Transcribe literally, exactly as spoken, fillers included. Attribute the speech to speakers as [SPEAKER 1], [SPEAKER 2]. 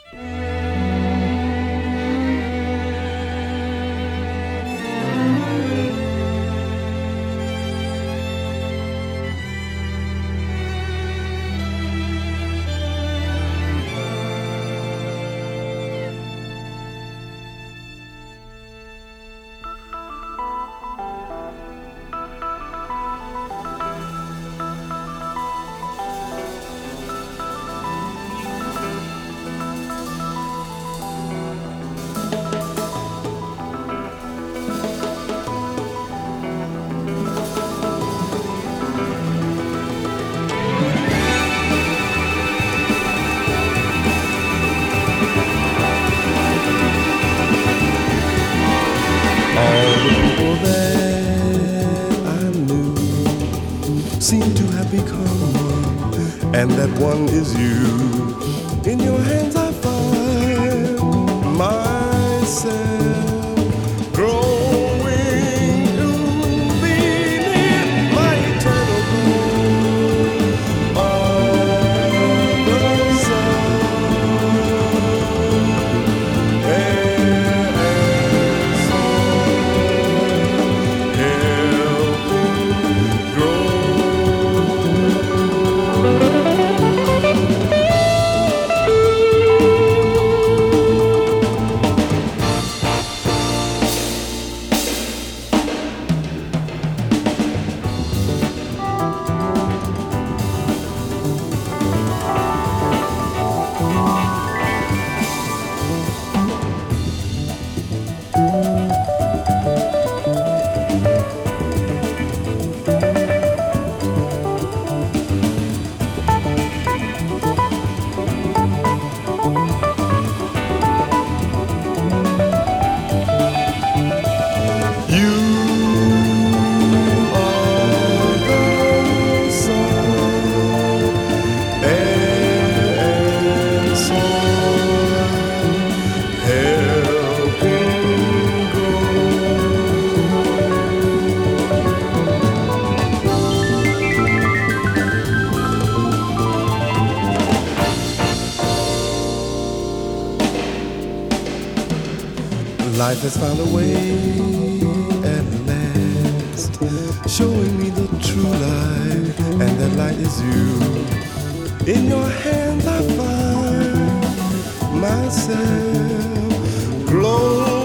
[SPEAKER 1] Seem to have become one, and that one is you. In your hands I find myself growing to be near my eternal goal on the sun. And so help me grow. Life has found a way at last, showing me the true light, and that light is you. In your hands I find myself glowing.